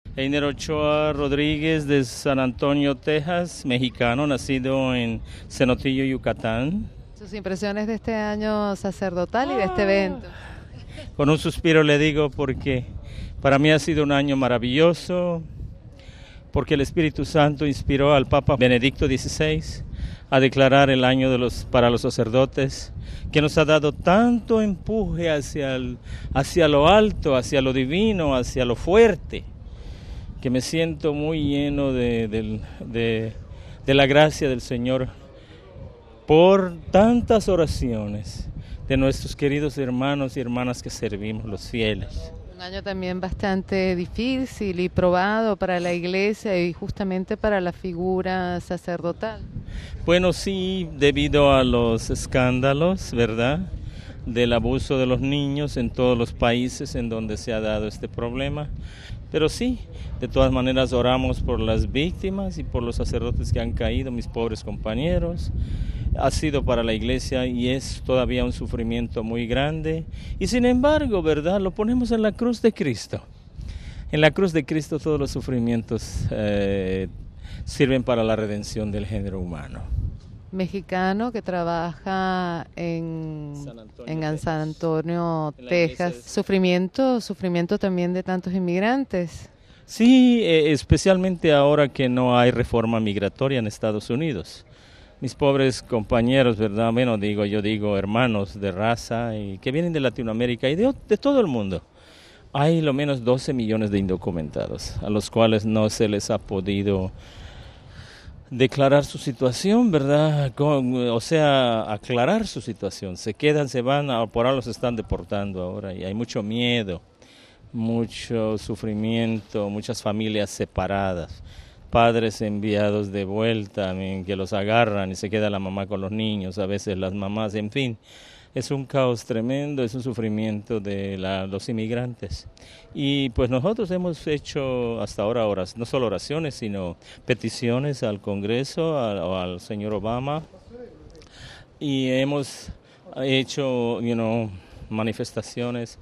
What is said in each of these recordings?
Einer Ochoa Rodríguez de San Antonio, Texas, mexicano, nacido en Cenotillo, Yucatán. Sus impresiones de este año sacerdotal y de este evento. Con un suspiro le digo porque para mí ha sido un año maravilloso, porque el Espíritu Santo inspiró al Papa Benedicto XVI a declarar el año para los sacerdotes, que nos ha dado tanto empuje hacia lo alto, hacia lo divino, hacia lo fuerte, que me siento muy lleno de la gracia del Señor por tantas oraciones de nuestros queridos hermanos y hermanas que servimos, los fieles. Un año también bastante difícil y probado para la Iglesia y justamente para la figura sacerdotal. Bueno, sí, debido a los escándalos, ¿verdad?, del abuso de los niños en todos los países en donde se ha dado este problema. Pero sí, de todas maneras oramos por las víctimas y por los sacerdotes que han caído, mis pobres compañeros. Ha sido para la Iglesia y es todavía un sufrimiento muy grande. Y sin embargo, ¿verdad?, lo ponemos en la cruz de Cristo. En la cruz de Cristo todos los sufrimientos sirven para la redención del género humano. Mexicano que trabaja en San Antonio, Texas. Sufrimiento también de tantos inmigrantes. Sí, especialmente ahora que no hay reforma migratoria en Estados Unidos. Mis pobres compañeros, ¿verdad? Bueno, yo digo hermanos de raza y que vienen de Latinoamérica y de todo el mundo. Hay lo menos 12 millones de indocumentados, a los cuales no se les ha podido declarar su situación, ¿verdad? Aclarar su situación. Se quedan, se van, por ahora los están deportando ahora y hay mucho miedo, mucho sufrimiento, muchas familias separadas, padres enviados de vuelta, que los agarran y se queda la mamá con los niños, a veces las mamás, en fin. Es un caos tremendo, es un sufrimiento de los inmigrantes. Y pues nosotros hemos hecho hasta ahora no solo oraciones, sino peticiones al Congreso, al señor Obama. Y hemos hecho, manifestaciones,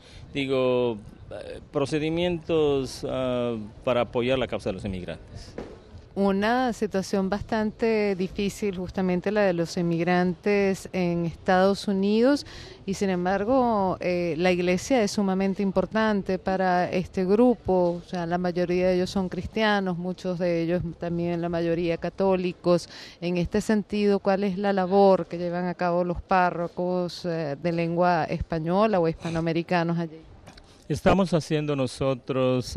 procedimientos para apoyar la causa de los inmigrantes. Una situación bastante difícil, justamente la de los inmigrantes en Estados Unidos, y sin embargo la Iglesia es sumamente importante para este grupo. O sea, la mayoría de ellos son cristianos, muchos de ellos también, la mayoría católicos. En este sentido, ¿cuál es la labor que llevan a cabo los párrocos de lengua española o hispanoamericanos allí? Estamos haciendo nosotros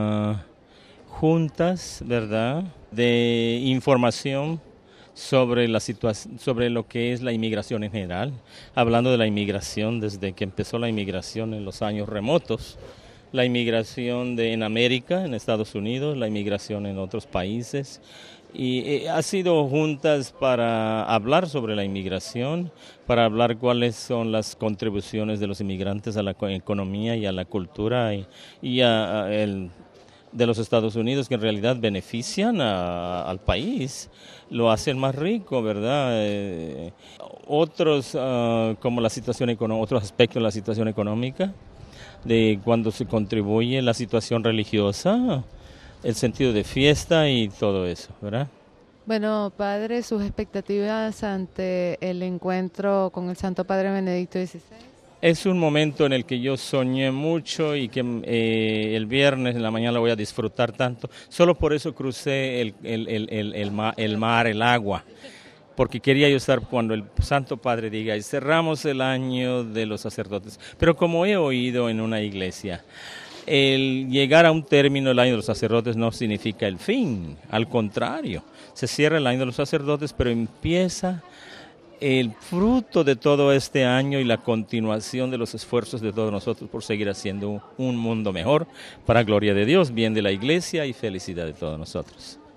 juntas, ¿verdad?, de información sobre sobre lo que es la inmigración en general, hablando de la inmigración desde que empezó la inmigración en los años remotos, la inmigración en América, en Estados Unidos, la inmigración en otros países, y ha sido juntas para hablar sobre la inmigración, para hablar cuáles son las contribuciones de los inmigrantes a la economía y a la cultura de los Estados Unidos, que en realidad benefician al país, lo hacen más rico, ¿verdad? Otros como otros aspectos de la situación económica, de cuando se contribuye la situación religiosa, el sentido de fiesta y todo eso, ¿verdad? Bueno, padre, sus expectativas ante el encuentro con el Santo Padre Benedicto XVI. Es un momento en el que yo soñé mucho y que el viernes en la mañana lo voy a disfrutar tanto. Solo por eso crucé el mar, el agua, porque quería yo estar cuando el Santo Padre diga, y cerramos el año de los sacerdotes. Pero como he oído en una iglesia, el llegar a un término del año de los sacerdotes no significa el fin, al contrario, se cierra el año de los sacerdotes, pero empieza el fruto de todo este año y la continuación de los esfuerzos de todos nosotros por seguir haciendo un mundo mejor para gloria de Dios, bien de la Iglesia y felicidad de todos nosotros.